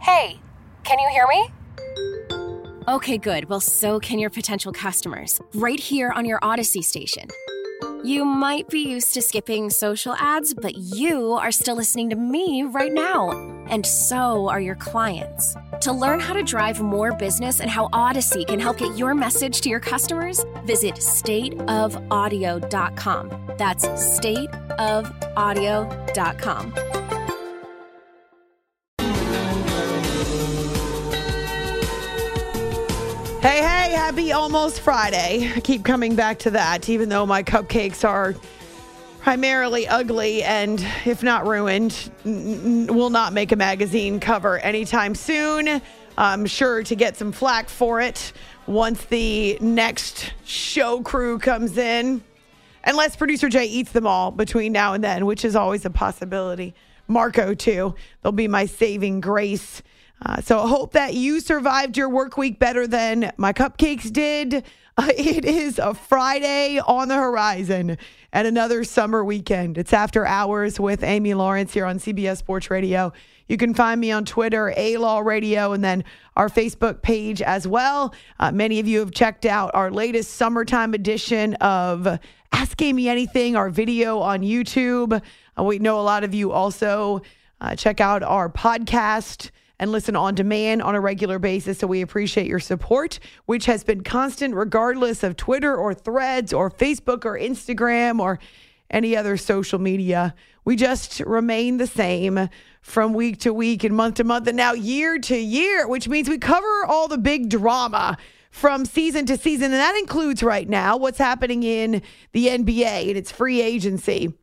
Hey, can you hear me? Okay, good. Well, so can your potential customers. Right here on your Odyssey station. You might be used to skipping social ads, but you are still listening to me right now. And so are your clients. To learn how to drive more business and how Odyssey can help get your message to your customers, visit stateofaudio.com. That's stateofaudio.com. Hey, happy almost Friday. I keep coming back to that, even though my cupcakes are primarily ugly and, if not ruined, will not make a magazine cover anytime soon. I'm sure to get some flack for it once the next show crew comes in. Unless producer Jay eats them all between now and then, which is always a possibility. Marco, too. They'll be my saving grace. So I hope that you survived your work week better than my cupcakes did. It is a Friday on the horizon and another summer weekend. It's After Hours with Amy Lawrence here on CBS Sports Radio. You can find me on Twitter, A-Law Radio, and then our Facebook page as well. Many of you have checked out our latest summertime edition of Ask Amy Anything, our video on YouTube. We know a lot of you also check out our podcast and listen on demand on a regular basis. So we appreciate your support, which has been constant regardless of Twitter or Threads or Facebook or Instagram or any other social media. We just remain the same from week to week and month to month and now year to year, which means we cover all the big drama from season to season. And that includes right now what's happening in the NBA and its free agency.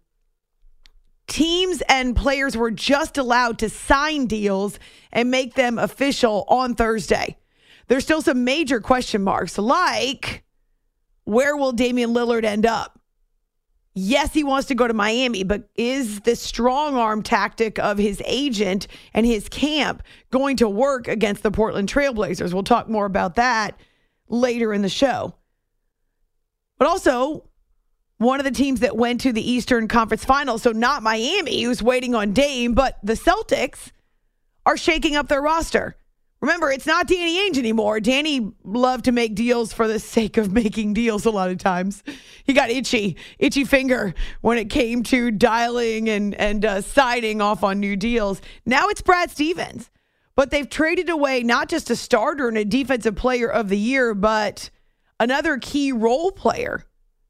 Teams and players were just allowed to sign deals and make them official on Thursday. There's still some major question marks, like where will Damian Lillard end up? Yes, he wants to go to Miami, but is the strong arm tactic of his agent and his camp going to work against the Portland Trailblazers? We'll talk more about that later in the show. But also, one of the teams that went to the Eastern Conference Finals, so not Miami, who's waiting on Dame, but the Celtics are shaking up their roster. Remember, it's not Danny Ainge anymore. Danny loved to make deals for the sake of making deals a lot of times. He got itchy finger when it came to dialing and signing off on new deals. Now it's Brad Stevens. But they've traded away not just a starter and a defensive player of the year, but another key role player.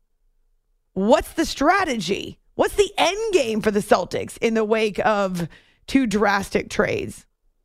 What's the strategy? What's the end game for the Celtics in the wake of two drastic trades?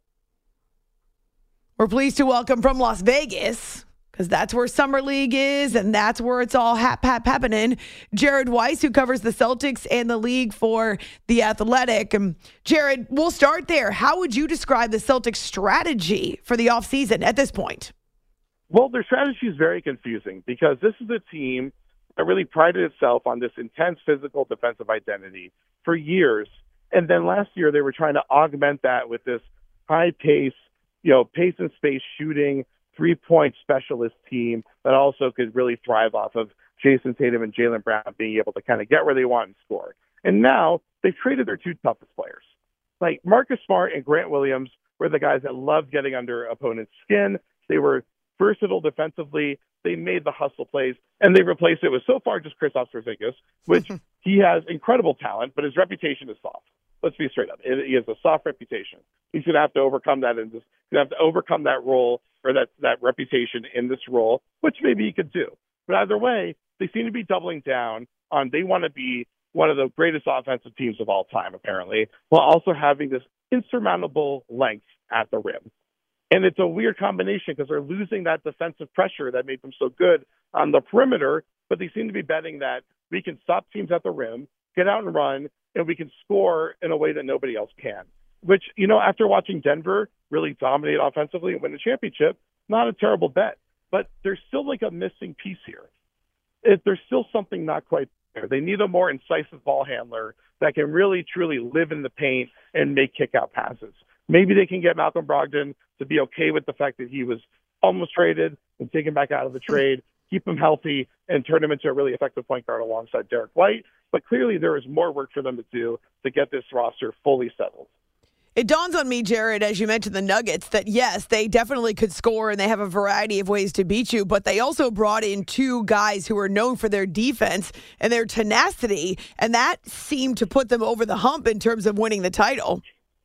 We're pleased to welcome from Las Vegas, because that's where Summer League is and that's where it's all happening, Jared Weiss, who covers the Celtics and the league for The Athletic. Jared, we'll start there. How would you describe the Celtics strategy for the offseason at this point? Well, their strategy is very confusing because this is a team that really prided itself on this intense physical defensive identity for years. And then last year they were trying to augment that with this high pace, pace and space shooting, 3-point specialist team that also could really thrive off of Jason Tatum and Jaylen Brown being able to kind of get where they want and score. And now they've traded their two toughest players. Like Marcus Smart and Grant Williams were the guys that loved getting under opponents' skin. They were versatile defensively. They made the hustle plays, and they replaced it with so far just Kristaps Porzingis, which he has incredible talent, but his reputation is soft. Let's be straight up. He has a soft reputation. He's going to have to overcome that and overcome that role or that reputation in this role, which maybe he could do. But either way, they seem to be doubling down on they want to be one of the greatest offensive teams of all time, apparently, while also having this insurmountable length at the rim. And it's a weird combination because they're losing that defensive pressure that made them so good on the perimeter, but they seem to be betting that we can stop teams at the rim, get out and run, and we can score in a way that nobody else can. Which, after watching Denver really dominate offensively and win the championship, not a terrible bet. But there's still like a missing piece here. There's still something not quite there. They need a more incisive ball handler that can really, truly live in the paint and make kick-out passes. Maybe they can get Malcolm Brogdon to be okay with the fact that he was almost traded and taken back out of the trade, keep him healthy, and turn him into a really effective point guard alongside Derek White. But clearly there is more work for them to do to get this roster fully settled. It dawns on me, Jared, as you mentioned the Nuggets, that yes, they definitely could score and they have a variety of ways to beat you, but they also brought in two guys who are known for their defense and their tenacity, and that seemed to put them over the hump in terms of winning the title.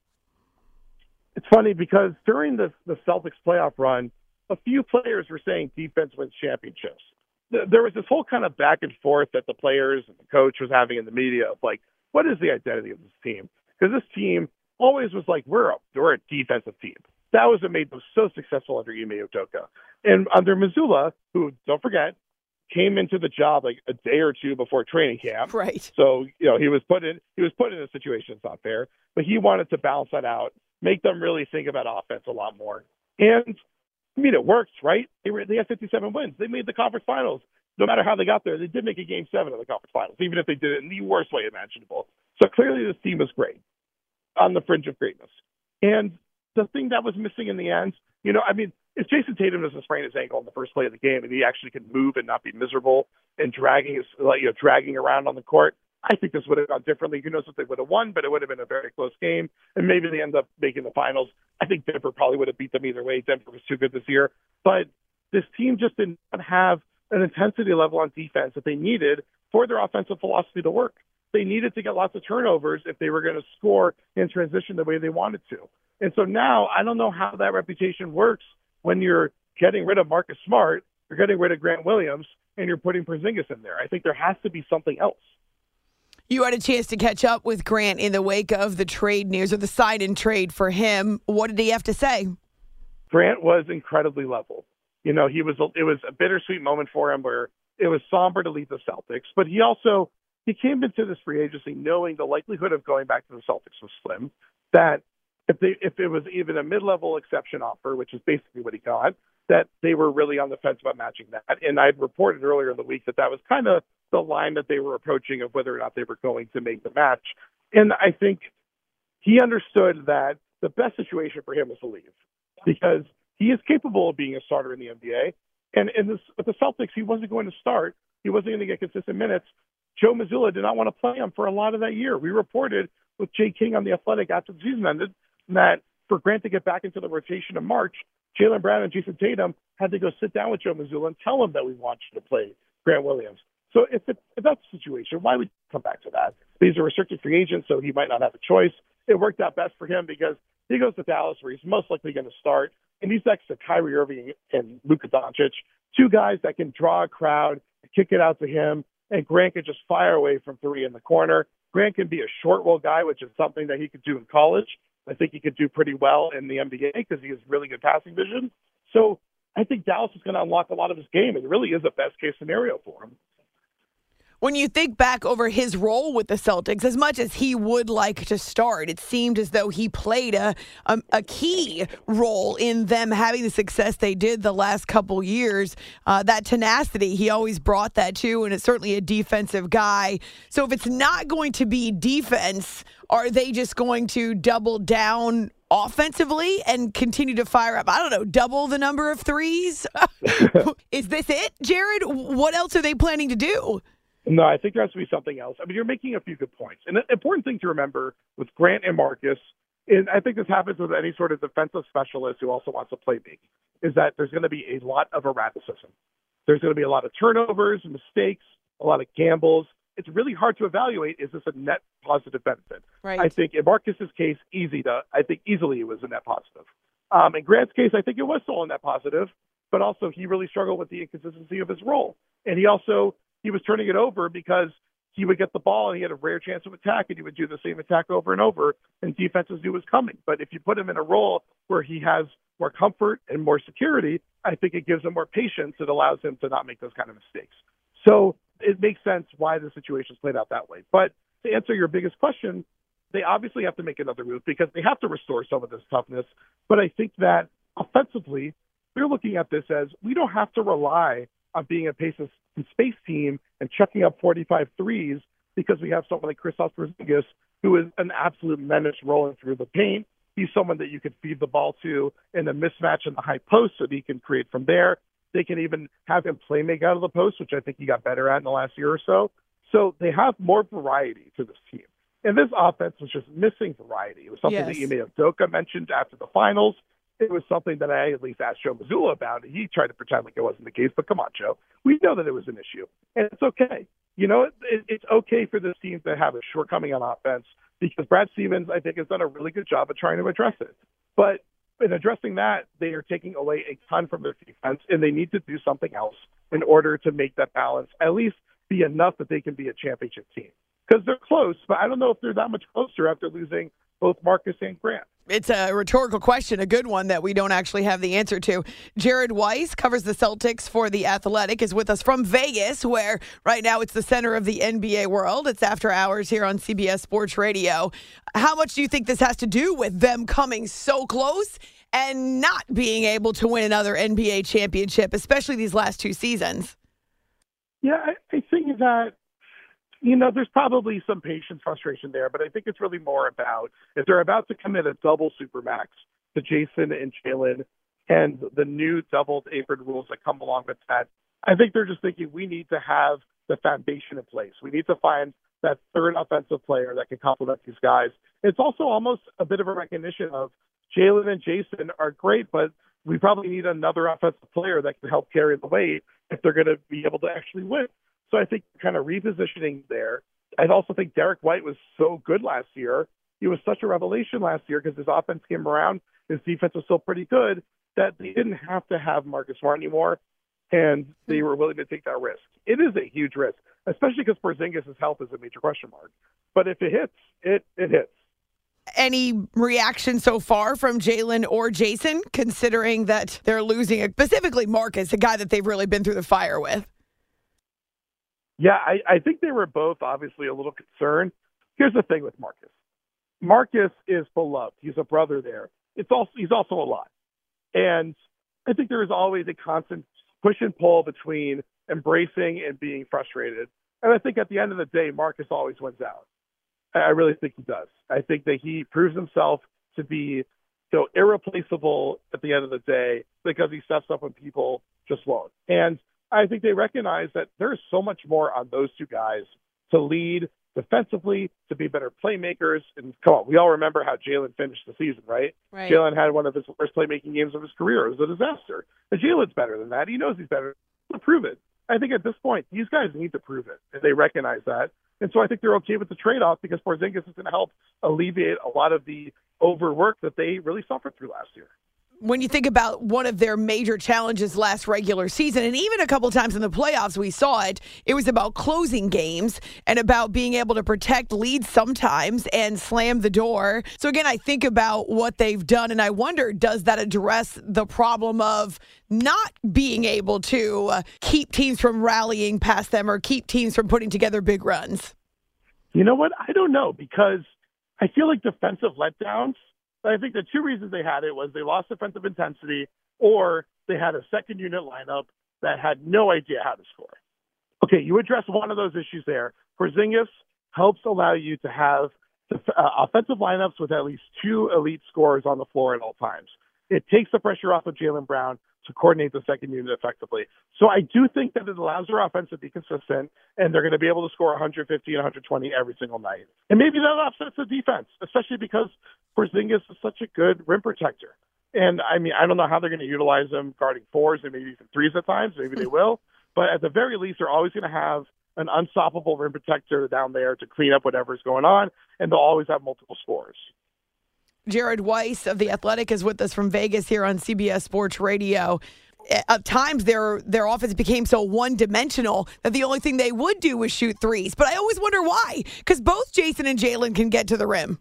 It's funny because during the Celtics playoff run, a few players were saying defense wins championships. There was this whole kind of back and forth that the players and the coach was having in the media of like, what is the identity of this team? Because this team always was like, we're a defensive team. That was what made them so successful under Ime Udoka. And under Mazzulla, who, don't forget, came into the job like a day or two before training camp. Right. So, he was put in a situation that's not fair, but he wanted to balance that out, make them really think about offense a lot more. And it worked, right? They had 57 wins. They made the conference finals. No matter how they got there, they did make a game 7 of the conference finals, even if they did it in the worst way imaginable. So clearly this team was great, on the fringe of greatness. And the thing that was missing in the end, if Jason Tatum doesn't sprain his ankle in the first play of the game and he actually could move and not be miserable and dragging around on the court, I think this would have gone differently. Who knows if they would have won, but it would have been a very close game. And maybe they end up making the finals. I think Denver probably would have beat them either way. Denver was too good this year. But this team just did not have an intensity level on defense that they needed for their offensive philosophy to work. They needed to get lots of turnovers if they were going to score in transition the way they wanted to. And so now I don't know how that reputation works when you're getting rid of Marcus Smart, you're getting rid of Grant Williams, and you're putting Porzingis in there. I think there has to be something else. You had a chance to catch up with Grant in the wake of the trade news or the sign-in trade for him. What did he have to say? Grant was incredibly level. It was a bittersweet moment for him where it was somber to leave the Celtics, but he came into this free agency knowing the likelihood of going back to the Celtics was slim, that if it was even a mid-level exception offer, which is basically what he got, that they were really on the fence about matching that. And I'd reported earlier in the week that was kind of the line that they were approaching of whether or not they were going to make the match. And I think he understood that the best situation for him was to leave because he is capable of being a starter in the NBA. And with the Celtics, he wasn't going to start. He wasn't going to get consistent minutes. Joe Mazzulla did not want to play him for a lot of that year. We reported with Jay King on The Athletic after the season ended that for Grant to get back into the rotation in March, Jaylen Brown and Jason Tatum had to go sit down with Joe Mazzulla and tell him that we want you to play Grant Williams. So if that's the situation, why would you come back to that? He's a restricted free agent, so he might not have a choice. It worked out best for him because he goes to Dallas where he's most likely going to start, and he's next to Kyrie Irving and Luka Doncic, two guys that can draw a crowd, kick it out to him, and Grant can just fire away from three in the corner. Grant can be a short roll guy, which is something that he could do in college. I think he could do pretty well in the NBA because he has really good passing vision. So I think Dallas is going to unlock a lot of his game. It really is a best-case scenario for him. When you think back over his role with the Celtics, as much as he would like to start, it seemed as though he played a key role in them having the success they did the last couple years. That tenacity, he always brought that too, and it's certainly a defensive guy. So if it's not going to be defense, are they just going to double down offensively and continue to fire up, double the number of threes? Is this it, Jared? What else are they planning to do? No, I think there has to be something else. You're making a few good points. And the important thing to remember with Grant and Marcus, and I think this happens with any sort of defensive specialist who also wants to play big, is that there's going to be a lot of erraticism. There's going to be a lot of turnovers, mistakes, a lot of gambles. It's really hard to evaluate, is this a net positive benefit? Right. I think in Marcus's case, easily it was a net positive. In Grant's case, I think it was still a net positive, but also he really struggled with the inconsistency of his role. And he was turning it over because he would get the ball and he had a rare chance of attack and he would do the same attack over and over and defenses knew it was coming. But if you put him in a role where he has more comfort and more security, I think it gives him more patience. It allows him to not make those kind of mistakes. So it makes sense why the situation's played out that way. But to answer your biggest question, they obviously have to make another move because they have to restore some of this toughness. But I think that offensively, we're looking at this as we don't have to rely on being a pace and space team and chucking up 45 threes because we have someone like Kristaps Porzingis who is an absolute menace rolling through the paint. He's someone that you could feed the ball to in a mismatch in the high post so that he can create from there. They can even have him play make out of the post, which I think he got better at in the last year or so. So they have more variety to this team. And this offense was just missing variety. It was something that Ime Udoka mentioned after the finals. It was something that I at least asked Joe Mazzulla about. He tried to pretend like it wasn't the case, but come on, Joe. We know that it was an issue, and it's okay. You know, it's okay for this team to have a shortcoming on offense because Brad Stevens, I think, has done a really good job of trying to address it. But in addressing that, they are taking away a ton from their defense, and they need to do something else in order to make that balance at least be enough that they can be a championship team. Because they're close, but I don't know if they're that much closer after losing both Marcus and Grant. It's a rhetorical question, a good one that we don't actually have the answer to. Jared Weiss covers the Celtics for The Athletic, is with us from Vegas, where right now it's the center of the NBA world. It's after hours here on CBS Sports Radio. How much do you think this has to do with them coming so close and not being able to win another NBA championship, especially these last two seasons? Yeah, I think that, you know, there's probably some patience frustration there, but I think it's really more about if they're about to commit a double supermax to Jason and Jalen and the new doubled apron rules that come along with that, I think they're just thinking we need to have the foundation in place. We need to find that third offensive player that can complement these guys. It's also almost a bit of a recognition of Jalen and Jason are great, but we probably need another offensive player that can help carry the weight if they're going to be able to actually win. So I think kind of repositioning there. I also think Derek White was so good last year. He was such a revelation last year because his offense came around. His defense was still pretty good that they didn't have to have Marcus Smart anymore, and they were willing to take that risk. It is a huge risk, especially because Porzingis' health is a major question mark. But if it hits, it hits. Any reaction so far from Jalen or Jason, considering that they're losing, specifically Marcus, a guy that they've really been through the fire with? Yeah, I think they were both obviously a little concerned. Here's the thing with Marcus. Marcus is beloved. He's a brother there. He's also a lot. And I think there is always a constant push and pull between embracing and being frustrated. And I think at the end of the day, Marcus always wins out. I really think he does. I think that he proves himself to be irreplaceable at the end of the day because he steps up when people just won't. And I think they recognize that there's so much more on those two guys to lead defensively, to be better playmakers. And come on, we all remember how Jalen finished the season, right? Jalen had one of his worst playmaking games of his career. It was a disaster. And Jalen's better than that. He knows he's better. To prove it. I think at this point, these guys need to prove it, and they recognize that. And so I think they're okay with the trade-off because Porzingis is going to help alleviate a lot of the overwork that they really suffered through last year. When you think about one of their major challenges last regular season, and even a couple of times in the playoffs, we saw it, it was about closing games and about being able to protect leads sometimes and slam the door. So again, I think about what they've done, and I wonder, does that address the problem of not being able to keep teams from rallying past them or keep teams from putting together big runs? You know what? I don't know, because I feel like defensive letdowns, I think the two reasons they had it was they lost defensive intensity or they had a second unit lineup that had no idea how to score. Okay, you address one of those issues there. Porzingis helps allow you to have offensive lineups with at least two elite scorers on the floor at all times. It takes the pressure off of Jaylen Brown to coordinate the second unit effectively. So I do think that it allows their offense to be consistent, and they're going to be able to score 150 and 120 every single night. And maybe that offsets the defense, especially because Porzingis is such a good rim protector. And, I mean, I don't know how they're going to utilize him guarding fours and maybe even threes at times. Maybe they will. But at the very least, they're always going to have an unstoppable rim protector down there to clean up whatever's going on, and they'll always have multiple scorers. Jared Weiss of The Athletic is with us from Vegas here on CBS Sports Radio. At times, their offense became so one-dimensional that the only thing they would do was shoot threes. But I always wonder why, because both Jason and Jalen can get to the rim.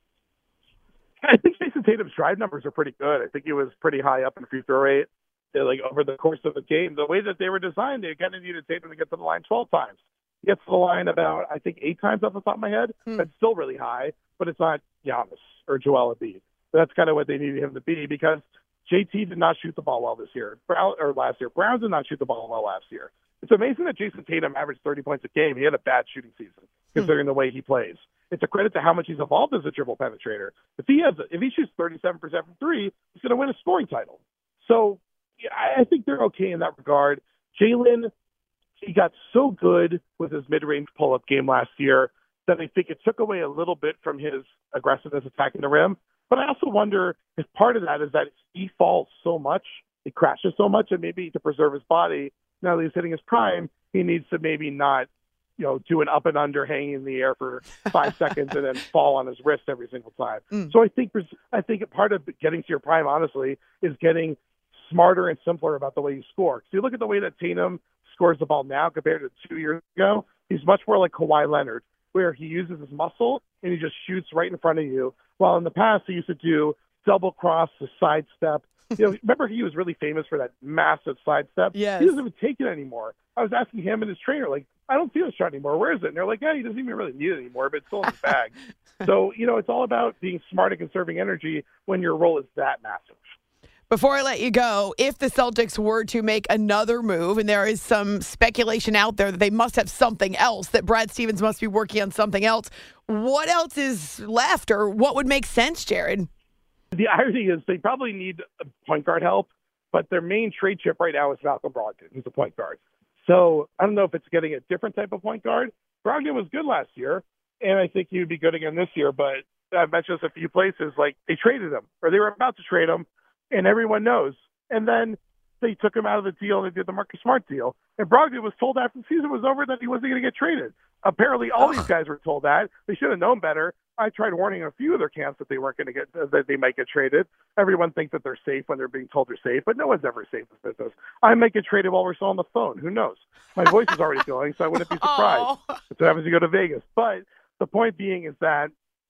I think Jason Tatum's drive numbers are pretty good. I think he was pretty high up in free throw rate. Like over the course of the game, the way that they were designed, they kind of needed Tatum to get to the line 12 times. He gets to the line about, I think, 8 times off the top of my head. That's still really high, but it's not Giannis or Joel Embiid. That's kind of what they needed him to be because JT did not shoot the ball well this year, last year. Brown did not shoot the ball well last year. It's amazing that Jason Tatum averaged 30 points a game. He had a bad shooting season considering the way he plays. It's a credit to how much he's evolved as a dribble penetrator. If he shoots 37% from three, he's going to win a scoring title. So yeah, I think they're okay in that regard. Jalen, he got so good with his mid-range pull-up game last year that I think it took away a little bit from his aggressiveness attacking the rim. But I also wonder if part of that is that he falls so much, he crashes so much, and maybe to preserve his body, now that he's hitting his prime, he needs to maybe not, do an up and under hanging in the air for 5 seconds and then fall on his wrist every single time. So I think part of getting to your prime, honestly, is getting smarter and simpler about the way you score. So you look at the way that Tatum scores the ball now compared to 2 years ago, he's much more like Kawhi Leonard, where he uses his muscle and he just shoots right in front of you. While in the past, he used to do double cross, the side step. Remember he was really famous for that massive side step? Yes. He doesn't even take it anymore. I was asking him and his trainer, I don't feel the shot anymore. Where is it? And they're like, yeah, he doesn't even really need it anymore, but it's still in his bag. So, it's all about being smart and conserving energy when your role is that massive. Before I let you go, if the Celtics were to make another move, and there is some speculation out there that they must have something else, that Brad Stevens must be working on something else, what else is left, or what would make sense, Jared? The irony is they probably need point guard help, but their main trade chip right now is Malcolm Brogdon, who's a point guard. So I don't know if it's getting a different type of point guard. Brogdon was good last year, and I think he would be good again this year, but I've mentioned this a few places, they traded him, or they were about to trade him, and everyone knows. And then they took him out of the deal and they did the Marcus Smart deal. And Brogdon was told after the season was over that he wasn't going to get traded. Apparently, all these guys were told that. They should have known better. I tried warning a few of their camps that they weren't going to that they might get traded. Everyone thinks that they're safe when they're being told they're safe, but no one's ever safe in business. I might get traded while we're still on the phone. Who knows? My voice is already going, so I wouldn't be surprised. That's what happens when you go to Vegas. But the point being is that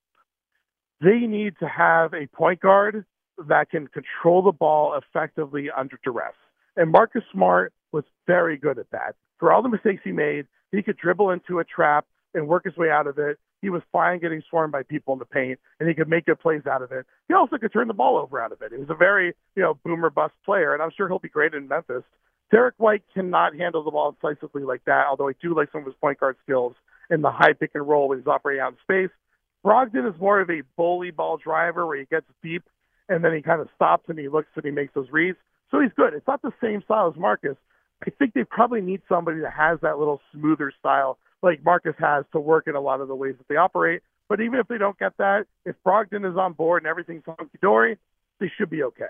they need to have a point guard that can control the ball effectively under duress. And Marcus Smart was very good at that. For all the mistakes he made, he could dribble into a trap and work his way out of it. He was fine getting swarmed by people in the paint, and he could make good plays out of it. He also could turn the ball over out of it. He was a very, boomer bust player, and I'm sure he'll be great in Memphis. Derek White cannot handle the ball decisively like that, although I do like some of his point guard skills in the high pick and roll when he's operating out in space. Brogdon is more of a bully ball driver where he gets deep, and then he kind of stops and he looks and he makes those reads. So he's good. It's not the same style as Marcus. I think they probably need somebody that has that little smoother style like Marcus has to work in a lot of the ways that they operate. But even if they don't get that, if Brogdon is on board and everything's hunky-dory, they should be okay.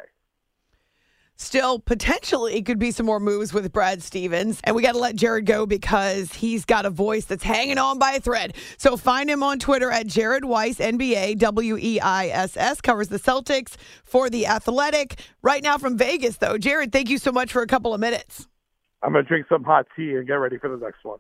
Still, potentially, could be some more moves with Brad Stevens. And we got to let Jared go because he's got a voice that's hanging on by a thread. So find him on Twitter at Jared Weiss, NBA, WEISS, covers the Celtics for The Athletic. Right now from Vegas, though. Jared, thank you so much for a couple of minutes. I'm going to drink some hot tea and get ready for the next one.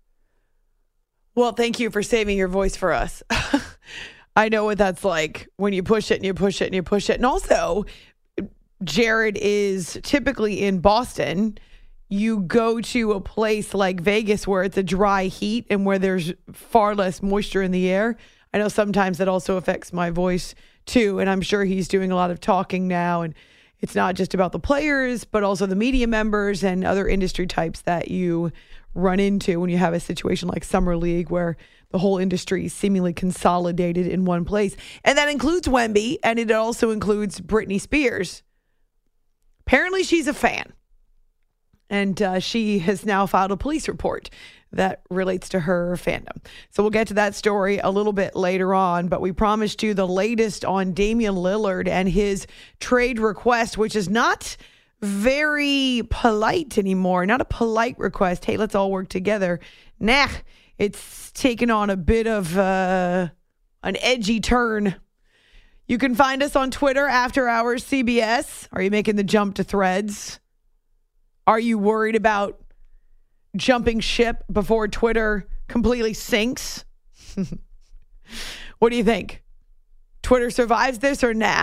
Well, thank you for saving your voice for us. I know what that's like when you push it and you push it and you push it. And also, Jared is typically in Boston. You go to a place like Vegas where it's a dry heat and where there's far less moisture in the air. I know sometimes that also affects my voice too. And I'm sure he's doing a lot of talking now. And it's not just about the players, but also the media members and other industry types that you run into when you have a situation like Summer League where the whole industry is seemingly consolidated in one place. And that includes Wemby, and it also includes Britney Spears. Apparently she's a fan, and she has now filed a police report that relates to her fandom. So we'll get to that story a little bit later on, but we promised you the latest on Damian Lillard and his trade request, which is not very polite anymore. Not a polite request. Hey, let's all work together. Nah, it's taken on a bit of an edgy turn. You can find us on Twitter, After Hours CBS. Are you making the jump to Threads? Are you worried about jumping ship before Twitter completely sinks? What do you think? Twitter survives this or nah?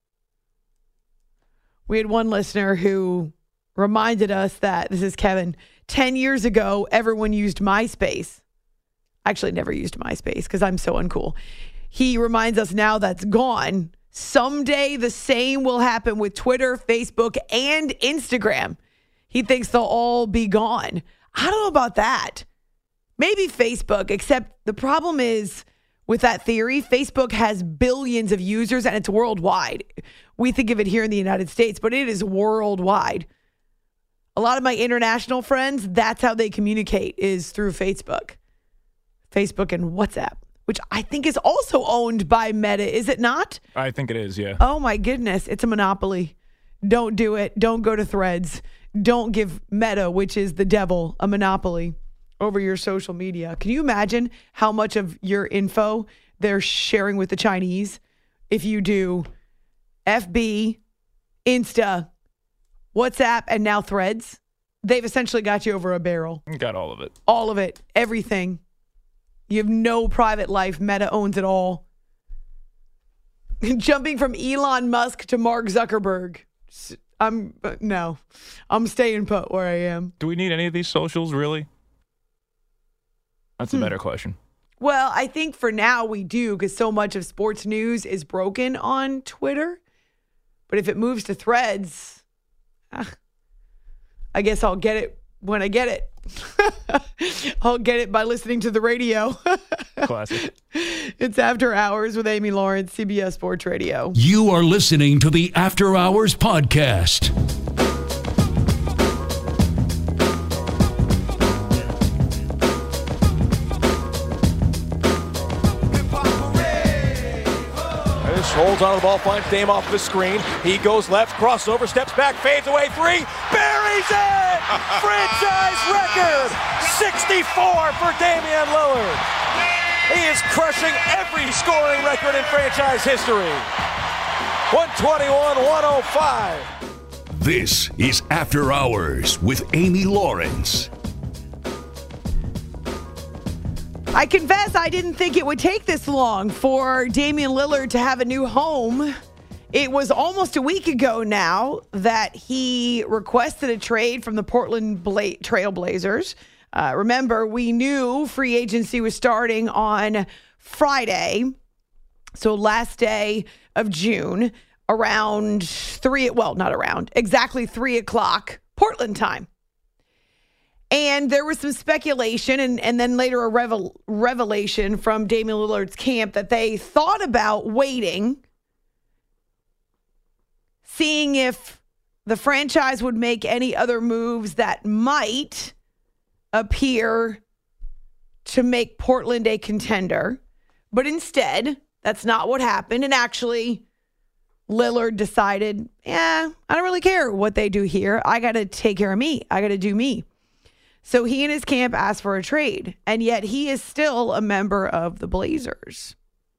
We had one listener who reminded us that, this is Kevin, 10 years ago, everyone used MySpace. I actually never used MySpace because I'm so uncool. He reminds us now that's gone. Someday the same will happen with Twitter, Facebook, and Instagram. He thinks they'll all be gone. I don't know about that. Maybe Facebook, except the problem is with that theory, Facebook has billions of users and it's worldwide. We think of it here in the United States, but it is worldwide. A lot of my international friends, that's how they communicate, is through Facebook and WhatsApp. which I think is also owned by Meta. Is it not? I think it is, yeah. Oh, my goodness. It's a monopoly. Don't do it. Don't go to Threads. Don't give Meta, which is the devil, a monopoly over your social media. Can you imagine how much of your info they're sharing with the Chinese if you do FB, Insta, WhatsApp, and now Threads? They've essentially got you over a barrel. Got all of it. All of it. Everything. You have no private life. Meta owns it all. Jumping from Elon Musk to Mark Zuckerberg. I'm staying put where I am. Do we need any of these socials, really? That's a better question. Well, I think for now we do, because so much of sports news is broken on Twitter. But if it moves to Threads, I guess I'll get it when I get it. I'll get it by listening to the radio. Classic. It's After Hours with Amy Lawrence, CBS Sports Radio. You are listening to the After Hours podcast. Holds on to the ball, finds Dame off the screen. He goes left, crossover, steps back, fades away, three, buries it! Franchise record! 64 for Damian Lillard. He is crushing every scoring record in franchise history. 121-105. This is After Hours with Amy Lawrence. I confess I didn't think it would take this long for Damian Lillard to have a new home. It was almost a week ago now that he requested a trade from the Portland Trail Blazers. Remember, we knew free agency was starting on Friday, so last day of June, exactly 3 o'clock Portland time. And there was some speculation and then later a revelation from Damian Lillard's camp that they thought about waiting, seeing if the franchise would make any other moves that might appear to make Portland a contender. But instead, that's not what happened. And actually, Lillard decided, I don't really care what they do here. I got to take care of me. I got to do me. So he and his camp asked for a trade, and yet he is still a member of the Blazers.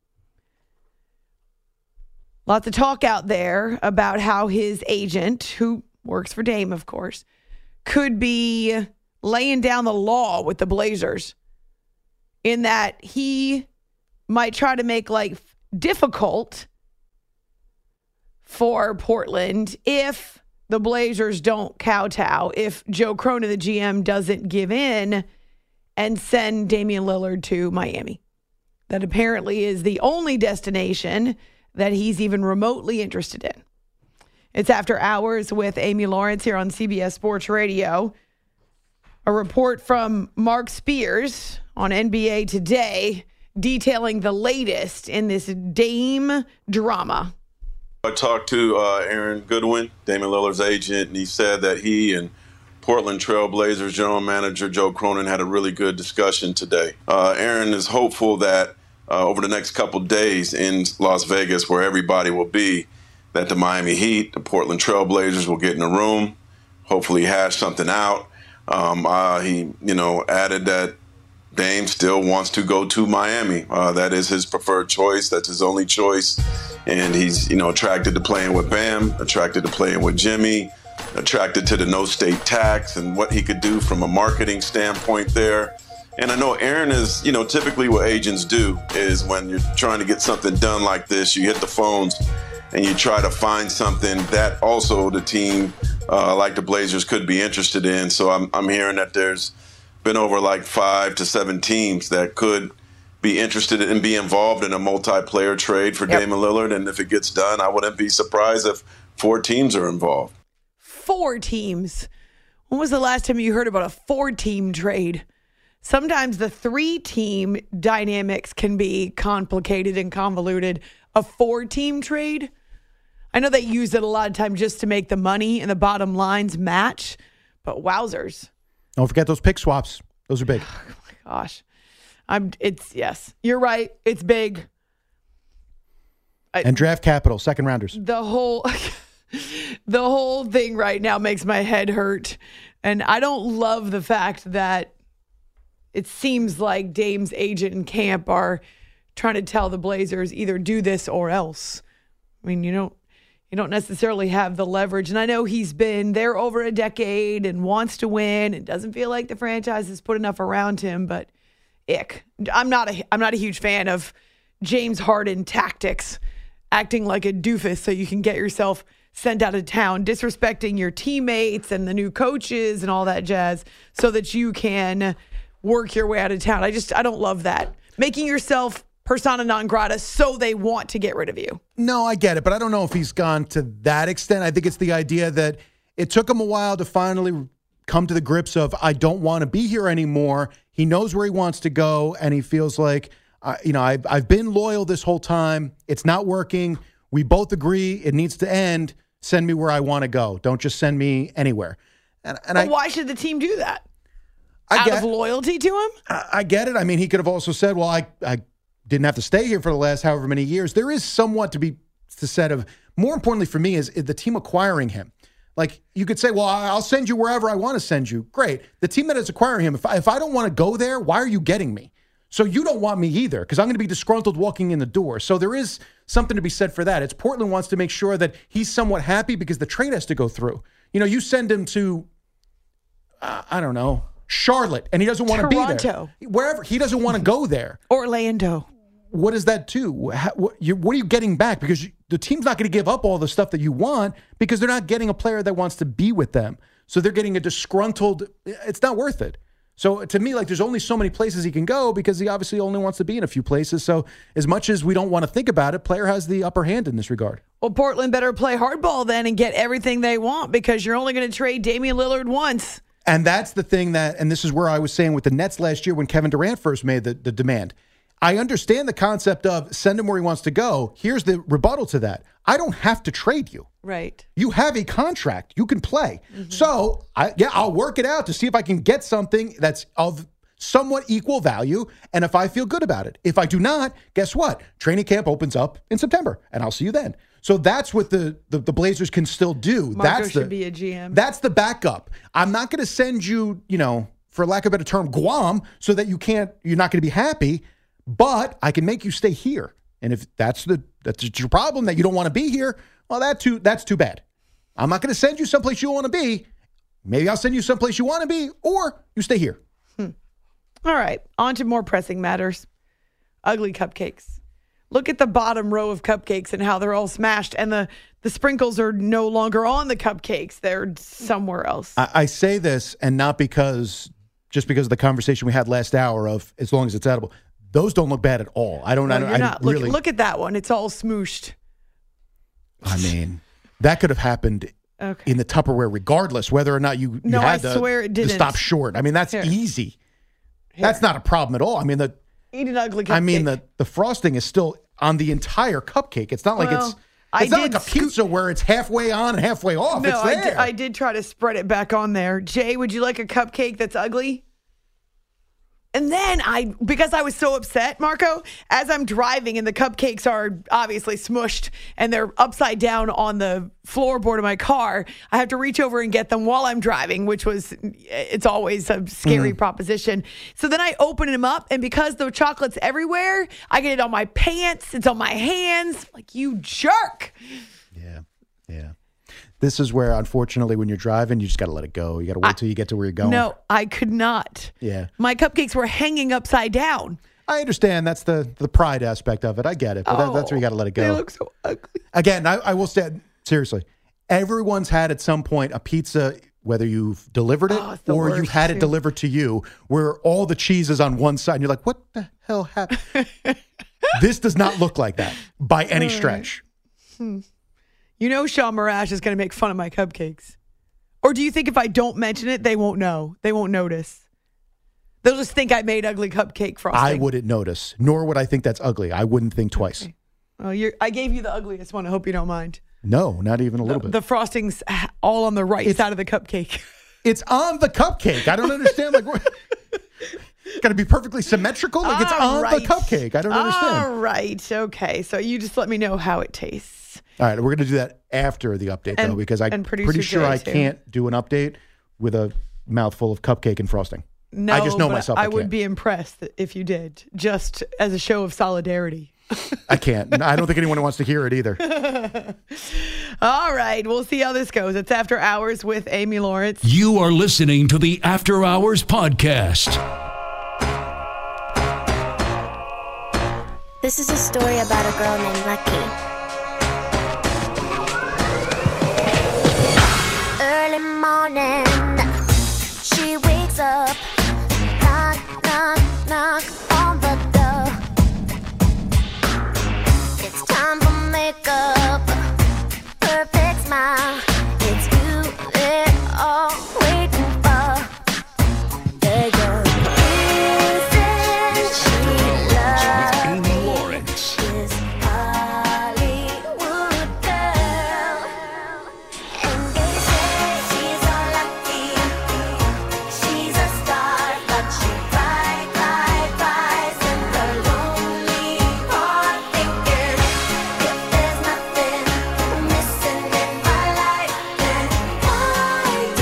Lots of talk out there about how his agent, who works for Dame, of course, could be laying down the law with the Blazers in that he might try to make life difficult for Portland if the Blazers don't kowtow, if Joe Cronin, the GM, doesn't give in and send Damian Lillard to Miami. That apparently is the only destination that he's even remotely interested in. It's After Hours with Amy Lawrence here on CBS Sports Radio. A report from Mark Spears on NBA Today detailing the latest in this Dame drama. I talked to Aaron Goodwin, Damian Lillard's agent, and he said that he and Portland Trail Blazers general manager Joe Cronin had a really good discussion today. Aaron is hopeful that over the next couple days in Las Vegas, where everybody will be, that the Miami Heat, the Portland Trail Blazers will get in a room, hopefully hash something out. He added that Dame still wants to go to Miami. That is his preferred choice. That's his only choice. And he's, attracted to playing with Bam, attracted to playing with Jimmy, attracted to the no state tax and what he could do from a marketing standpoint there. And I know Aaron is, typically what agents do is when you're trying to get something done like this, you hit the phones and you try to find something that also the team like the Blazers could be interested in. So I'm hearing that there's been over like 5 to 7 teams that could be interested in being involved in a multiplayer trade for Damian Lillard. And if it gets done, I wouldn't be surprised if 4 teams are involved. 4 teams. When was the last time you heard about a 4-team trade? Sometimes the 3-team dynamics can be complicated and convoluted. A 4-team trade? I know they use it a lot of times just to make the money and the bottom lines match, but wowzers. Don't forget those pick swaps. Those are big. Oh, my gosh. Yes, you're right. It's big. And draft capital, second rounders. The whole thing right now makes my head hurt. And I don't love the fact that it seems like Dame's agent and camp are trying to tell the Blazers either do this or else. I mean, you don't necessarily have the leverage. And I know he's been there over a decade and wants to win. It doesn't feel like the franchise has put enough around him, but ick. I'm not a huge fan of James Harden tactics, acting like a doofus so you can get yourself sent out of town, disrespecting your teammates and the new coaches and all that jazz so that you can work your way out of town. I don't love that. Making yourself persona non grata so they want to get rid of you. No, I get it, but I don't know if he's gone to that extent. I think it's the idea that it took him a while to finally come to the grips of, I don't want to be here anymore. He knows where he wants to go, and he feels like, I've been loyal this whole time. It's not working. We both agree it needs to end. Send me where I want to go. Don't just send me anywhere. And why should the team do that? Out of loyalty to him? I get it. I mean, he could have also said, well, I didn't have to stay here for the last however many years. There is somewhat to be said of, more importantly for me, is the team acquiring him. Like, you could say, well, I'll send you wherever I want to send you. Great. The team that is acquiring him, if I don't want to go there, why are you getting me? So you don't want me either, because I'm going to be disgruntled walking in the door. So there is something to be said for that. It's Portland wants to make sure that he's somewhat happy because the trade has to go through. You send him to, I don't know, Charlotte, and he doesn't want to be there. Wherever. He doesn't want to go there. Orlando. What is that too? What are you getting back? Because the team's not going to give up all the stuff that you want because they're not getting a player that wants to be with them. So they're getting a disgruntled, it's not worth it. So to me, like, there's only so many places he can go because he obviously only wants to be in a few places. So as much as we don't want to think about it, player has the upper hand in this regard. Well, Portland better play hardball then and get everything they want because you're only going to trade Damian Lillard once. And that's the thing and this is where I was saying with the Nets last year when Kevin Durant first made the demand. I understand the concept of send him where he wants to go. Here's the rebuttal to that. I don't have to trade you. Right. You have a contract. You can play. Mm-hmm. So, I'll work it out to see if I can get something that's of somewhat equal value and if I feel good about it. If I do not, guess what? Training camp opens up in September, and I'll see you then. So that's what the Blazers can still do. Marco should be a GM. That's the backup. I'm not going to send you, for lack of a better term, Guam, so that you're not going to be happy. But I can make you stay here. And if that's your problem, that you don't want to be here, well, that's too bad. I'm not going to send you someplace you want to be. Maybe I'll send you someplace you want to be, or you stay here. All right. On to more pressing matters. Ugly cupcakes. Look at the bottom row of cupcakes and how they're all smashed. And the sprinkles are no longer on the cupcakes. They're somewhere else. I say this, and not just because of the conversation we had last hour of as long as it's edible. Those don't look bad at all. Look at that one. It's all smooshed. I mean, that could have happened in the Tupperware regardless, whether or not you had to stop short. I mean, that's easy. That's not a problem at all. I mean, eat an ugly cupcake. I mean, the frosting is still on the entire cupcake. It's not like it's not like a pizza where it's halfway on and halfway off. No, it's there. I did try to spread it back on there. Jay, would you like a cupcake that's ugly? And then because I was so upset, Marco, as I'm driving and the cupcakes are obviously smushed and they're upside down on the floorboard of my car, I have to reach over and get them while I'm driving, it's always a scary proposition. So then I open them up, and because the chocolate's everywhere, I get it on my pants, it's on my hands. Like, you jerk. Yeah. This is where, unfortunately, when you're driving, you just got to let it go. You got to wait till you get to where you're going. No, I could not. Yeah. My cupcakes were hanging upside down. I understand. That's the pride aspect of it. I get it. But that's where you got to let it go. They look so ugly. Again, I will say, seriously, everyone's had at some point a pizza, whether you've delivered it or you've had it delivered to you, where all the cheese is on one side. And you're like, what the hell happened? This does not look like that by any stretch. You know Sean Marash is going to make fun of my cupcakes. Or do you think if I don't mention it, they won't know? They won't notice. They'll just think I made ugly cupcake frosting. I wouldn't notice, nor would I think that's ugly. I wouldn't think twice. Okay. Oh, I gave you the ugliest one. I hope you don't mind. No, not even a little bit. The frosting's all on the right side of the cupcake. It's on the cupcake. I don't understand. Got to be perfectly symmetrical like it's on the cupcake. I don't understand. All right. Okay. So you just let me know how it tastes. All right. We're going to do that after the update, though, because I'm pretty sure I can't do an update with a mouthful of cupcake and frosting. No, I just know myself. I would be impressed if you did, just as a show of solidarity. I can't. I don't think anyone wants to hear it either. All right. We'll see how this goes. It's After Hours with Amy Lawrence. You are listening to the After Hours podcast. This is a story about a girl named Lucky. Early morning, she wakes up, knock, knock, knock on the door. It's time for makeup, perfect smile. It's you they're all waiting for. There goes reason she loves Amy Lawrence. this Hollywood girl. And they say she's all lucky. She's a star, but she cries in the lonely heart, thinking if there's nothing missing in my life, then why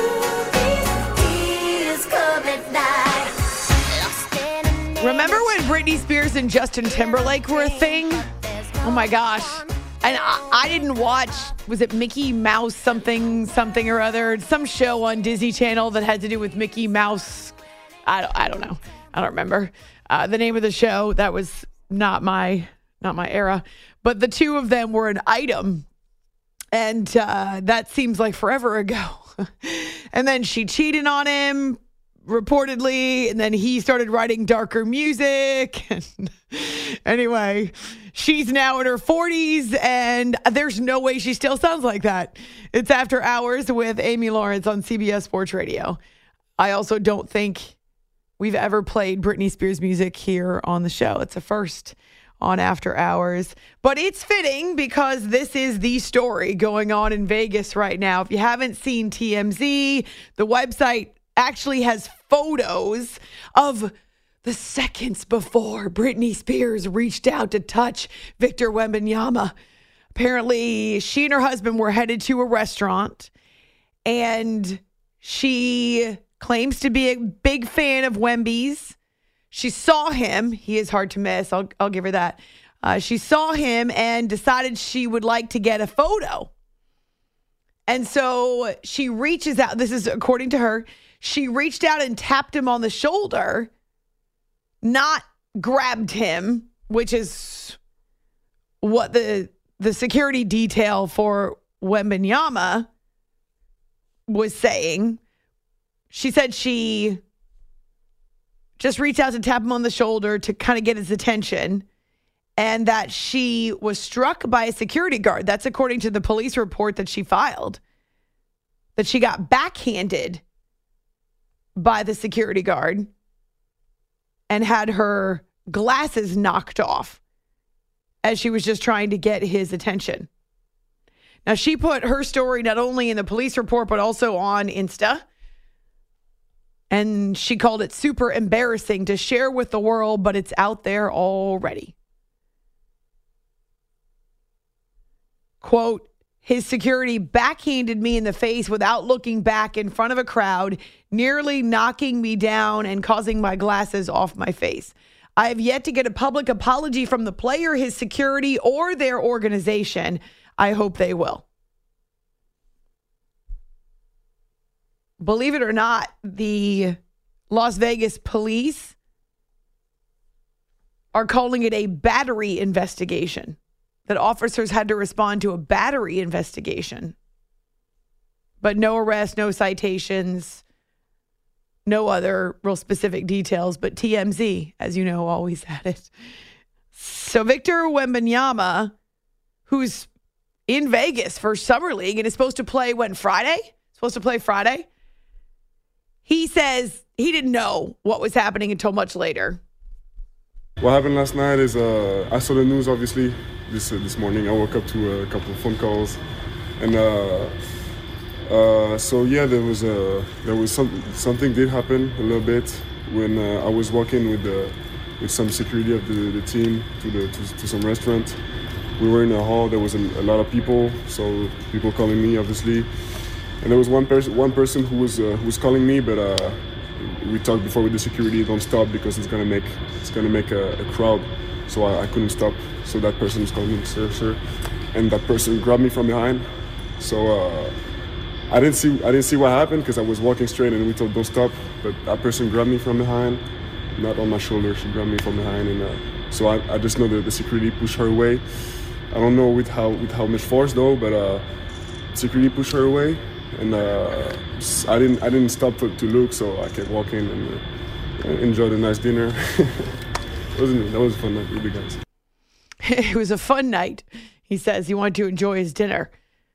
do these tears come at night? Lost in a Remember when Britney Spears and Justin Timberlake were a thing? Oh my gosh. And I didn't watch, was it Mickey Mouse something or other? Some show on Disney Channel that had to do with Mickey Mouse. I don't know. I don't remember the name of the show. That was not my era. But the two of them were an item. And that seems like forever ago. And then she cheated on him, reportedly, and then he started writing darker music. And anyway, she's now in her 40s, and there's no way she still sounds like that. It's After Hours with Amy Lawrence on CBS Sports Radio. I also don't think we've ever played Britney Spears music here on the show. It's a first on After Hours. But it's fitting because this is the story going on in Vegas right now. If you haven't seen TMZ, the website actually has photos of the seconds before Britney Spears reached out to touch Victor Wembanyama. Apparently, she and her husband were headed to a restaurant, and she claims to be a big fan of Wemby's. She saw him. He is hard to miss. I'll give her that. She saw him and decided she would like to get a photo. And so she reaches out. This is according to her. She reached out and tapped him on the shoulder, not grabbed him, which is what the security detail for Wembanyama was saying. She said she just reached out to tap him on the shoulder to kind of get his attention, and that she was struck by a security guard. That's according to the police report that she filed, that she got backhanded by the security guard and had her glasses knocked off as she was just trying to get his attention. Now, she put her story not only in the police report, but also on Insta. And she called it super embarrassing to share with the world, but it's out there already. Quote, his security backhanded me in the face without looking back in front of a crowd, nearly knocking me down and causing my glasses off my face. I have yet to get a public apology from the player, his security, or their organization. I hope they will. Believe it or not, the Las Vegas police are calling it a battery investigation. That officers had to respond to a battery investigation. But no arrests, no citations, no other real specific details. But TMZ, as you know, always had it. So Victor Wembanyama, who's in Vegas for Summer League and is supposed to play Friday? Supposed to play Friday? He says he didn't know what was happening until much later. What happened last night is I saw the news, obviously, this morning. I woke up to a couple of phone calls. And so, yeah, there was something did happen a little bit. when I was walking with some security of the team to some restaurant. We were in a hall. There was a lot of people, so people calling me, obviously. And there was one person who was calling me, but we talked before with the security. Don't stop because it's gonna make a crowd. So I couldn't stop. So that person was calling me, sir, and that person grabbed me from behind. So I didn't see what happened because I was walking straight and we told don't stop. But that person grabbed me from behind, not on my shoulder. She grabbed me from behind, and so I just know that the security pushed her away. I don't know with how much force though, but security pushed her away, and I didn't stop to look, so I kept walking and enjoyed a nice dinner. That was a fun night with the guys. It was a fun night. He says he wanted to enjoy his dinner.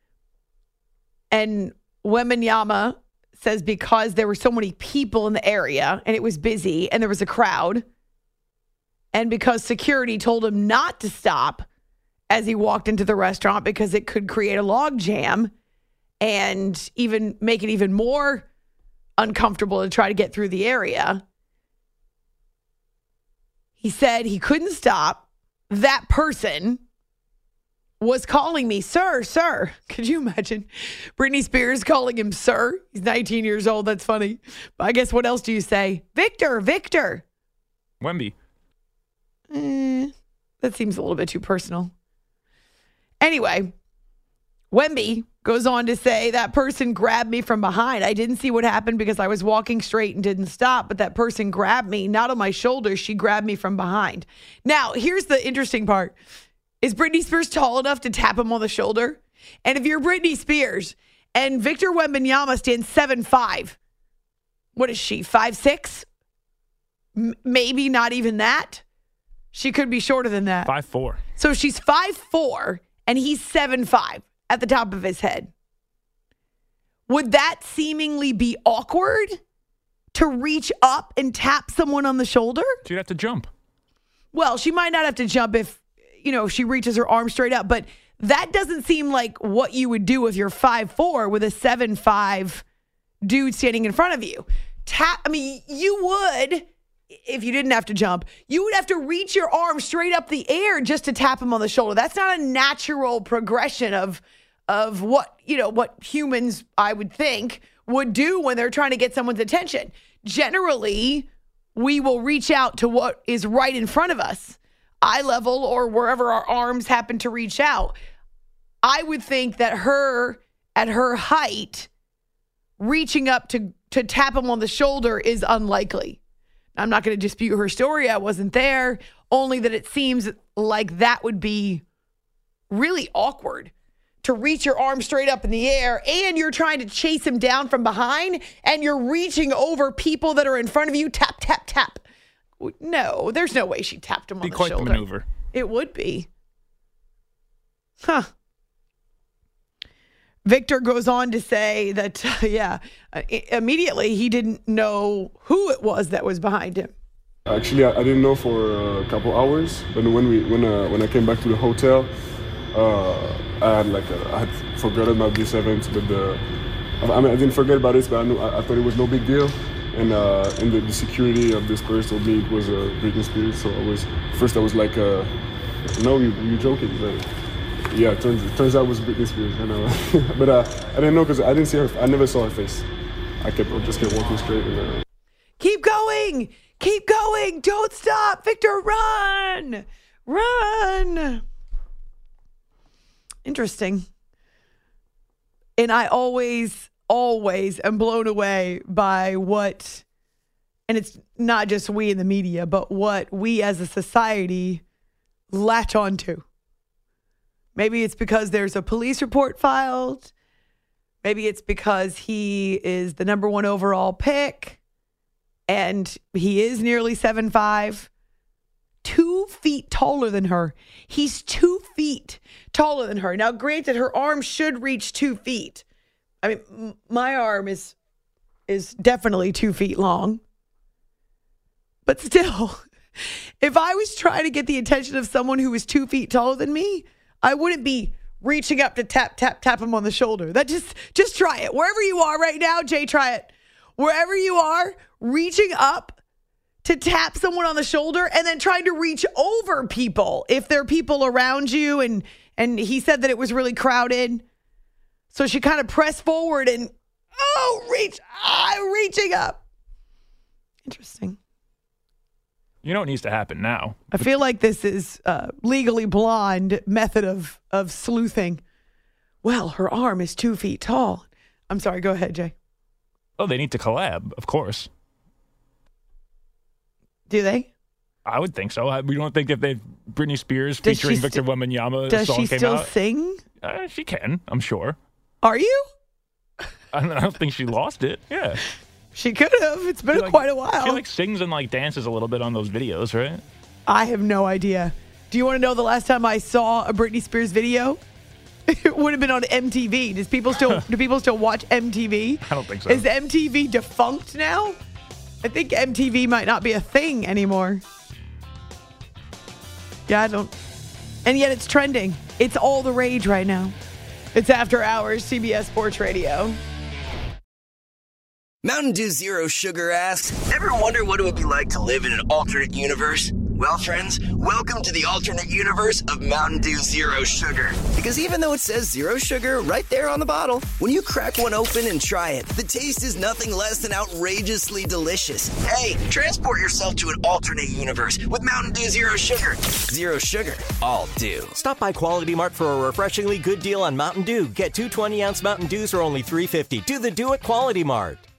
And Wembanyama says because there were so many people in the area and it was busy and there was a crowd, and because security told him not to stop as he walked into the restaurant because it could create a log jam and even make it even more uncomfortable to try to get through the area. He said he couldn't stop. That person was calling me, sir. Could you imagine Britney Spears calling him sir? He's 19 years old. That's funny. But I guess what else do you say? Victor. Wemby. That seems a little bit too personal. Anyway, Wemby goes on to say that person grabbed me from behind. I didn't see what happened because I was walking straight and didn't stop, but that person grabbed me, not on my shoulder. She grabbed me from behind. Now, here's the interesting part. Is Britney Spears tall enough to tap him on the shoulder? And if you're Britney Spears and Victor Wembanyama stands 7'5", what is she, 5'6"? Maybe not even that. She could be shorter than that. 5'4". So she's 5'4", and he's 7'5". At the top of his head. Would that seemingly be awkward to reach up and tap someone on the shoulder? She'd have to jump. Well, she might not have to jump if, she reaches her arm straight up, but that doesn't seem like what you would do if you're 5'4" with a 7'5" dude standing in front of you. You would, if you didn't have to jump, you would have to reach your arm straight up the air just to tap him on the shoulder. That's not a natural progression of what humans, I would think, would do when they're trying to get someone's attention. Generally, we will reach out to what is right in front of us, eye level or wherever our arms happen to reach out. I would think that at her height, reaching up to tap him on the shoulder is unlikely. I'm not going to dispute her story. I wasn't there, only that it seems like that would be really awkward. To reach your arm straight up in the air and you're trying to chase him down from behind and you're reaching over people that are in front of you. Tap, tap, tap. No, there's no way she tapped him on the shoulder. Be quite the maneuver. It would be. Huh. Victor goes on to say that, immediately he didn't know who it was that was behind him. Actually, I didn't know for a couple hours, but when I came back to the hotel, I had forgotten about this event, but I didn't forget about it, but I thought it was no big deal. And the security of this place told me it was Britney Spears, so I was like, no, you're joking, but yeah, it turns out it was Britney Spears, I know. But I didn't know because I didn't see her. I never saw her face. I just kept walking straight. And, Keep going, don't stop, Victor, run. Interesting. And I always am blown away by what, and it's not just we in the media, but what we as a society latch onto. Maybe it's because there's a police report filed. Maybe it's because he is the number 1 overall pick and he is nearly 7'5". 2 feet taller than her. He's 2 feet taller than her. Now, granted, her arm should reach 2 feet. I mean, my arm is definitely 2 feet long. But still, if I was trying to get the attention of someone who was 2 feet taller than me, I wouldn't be reaching up to tap him on the shoulder. That just try it. Wherever you are right now, Jay, try it. Wherever you are, reaching up to tap someone on the shoulder and then trying to reach over people if there are people around you. And he said that it was really crowded. So she kind of pressed forward and, reaching up. Interesting. You know what needs to happen now? I feel like this is Legally Blonde method of sleuthing. Well, her arm is 2 feet tall. I'm sorry. Go ahead, Jay. Oh, they need to collab, of course. Do they? I would think so. We don't think if they Britney Spears featuring Victor Wembanyama does song she came still out. sing? She can, I'm sure. Are you? I don't think she lost it. Yeah. She could have. It's been quite a while. She sings and dances a little bit on those videos, right? I have no idea. Do you want to know the last time I saw a Britney Spears video? It would have been on MTV. Do people still watch MTV? I don't think so. Is MTV defunct now? I think MTV might not be a thing anymore. Yeah, I don't. And yet it's trending. It's all the rage right now. It's After Hours, CBS Sports Radio. Mountain Dew Zero Sugar asks, ever wonder what it would be like to live in an alternate universe? Well, friends, welcome to the alternate universe of Mountain Dew Zero Sugar. Because even though it says zero sugar right there on the bottle, when you crack one open and try it, the taste is nothing less than outrageously delicious. Hey, transport yourself to an alternate universe with Mountain Dew Zero Sugar. Zero sugar, all dew. Stop by Quality Mart for a refreshingly good deal on Mountain Dew. Get two 20-ounce Mountain Dews for only $3.50. Do the Dew at Quality Mart.